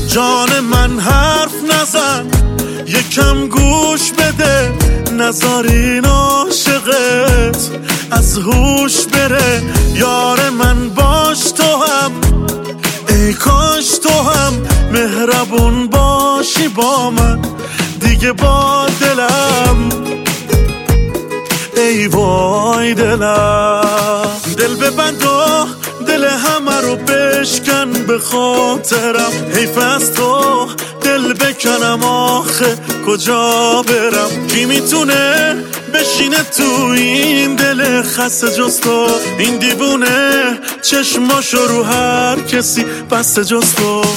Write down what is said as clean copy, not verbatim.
جان من حرف نزن، یکم گوش بده، نذار این عاشقت از هوش بره. یار من باش تو هم، ای کاش تو هم مهربون باشی با من دیگه با دلم. ای وای دلم، دل ببند و دل همه رو بشکن به خاطرم. حیف از تو دل بکنم، آخه کجا برم؟ کی میتونه بشینه تو این دل خسته جز تو؟ این دیوونه چشماشو رو هر کسی بسته جز تو.